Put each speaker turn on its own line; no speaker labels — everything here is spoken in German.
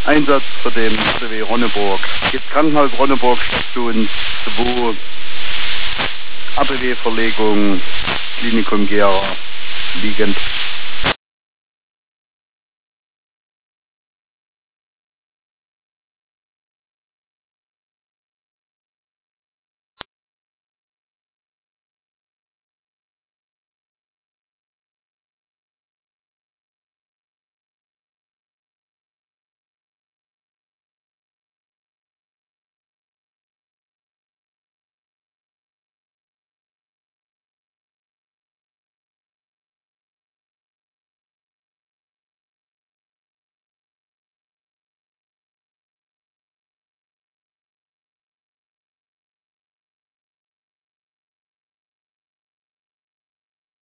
Einsatz für den CW Ronneburg. Jetzt Krankenhaus Ronneburg, Station 2, ABW-Verlegung, Klinikum Gera, liegend.